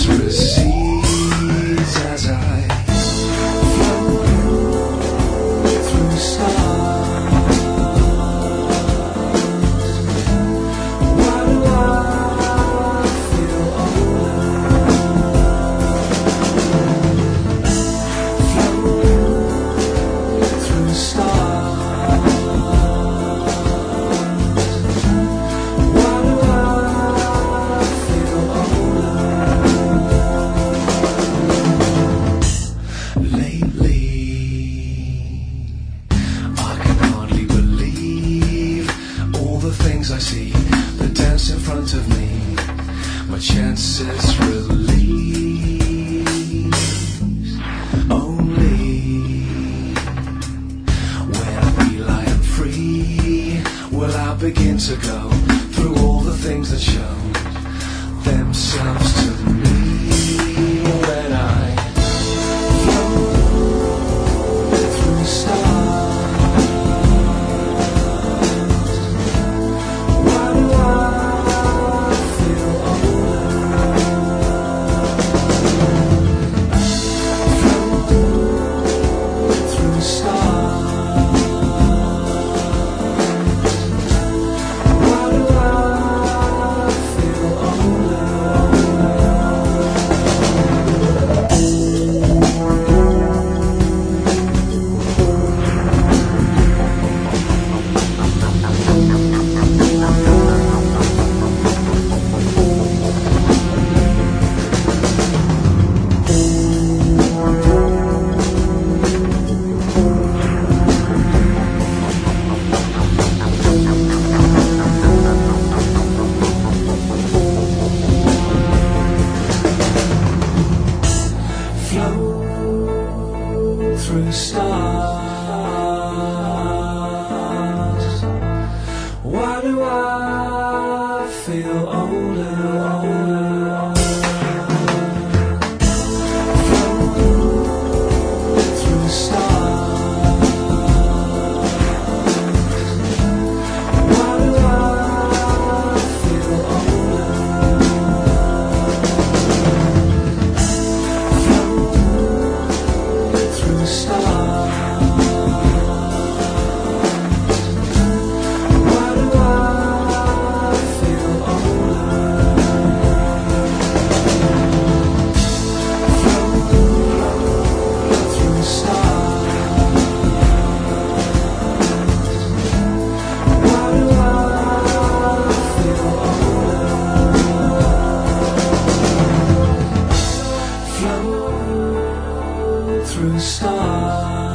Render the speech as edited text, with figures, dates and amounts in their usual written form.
senses recedes as I float through stars. Why do I feel older? Float through stars. Why do I feel older? Lately, I can hardly believe all the things I see that dance in front of me. My chances release only when I feel I am free. Will I begin to go through all the things that show themselves to me when I float through stars? Why do I feel older? Float through stars. Why do I feel older? Float through stars. Why do I feel older? Float through stars. Why do I feel older? Through stars. Why do I feel older? Float through stars. Why do I feel older? Float through stars.